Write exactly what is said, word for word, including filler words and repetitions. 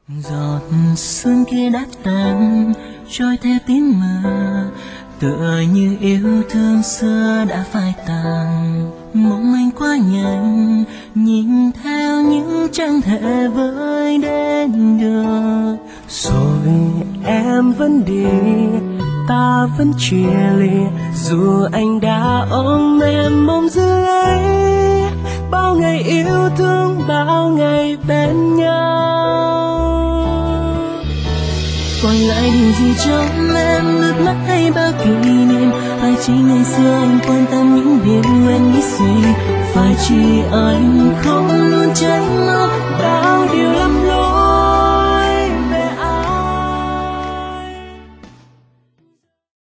Giọt sương kia đã tan trôi theo tiếng mưa, tựa như yêu thương xưa đã phai tàn. Mong anh quá nhanh, nhìn theo những chẳng thể với đến được. Rồi em vẫn đi, ta vẫn chia ly, dù anh đã ôm em mong giữ ấy. Bao ngày yêu thương, bao ngày bên nhau. Còn lại điều gì trong em, nước mắt hay bao kỷ niệm? Phải chỉ ngày xưa anh quan tâm những điều em nghĩ suy? Phải chỉ anh không luôn tránh mất bao điều lắm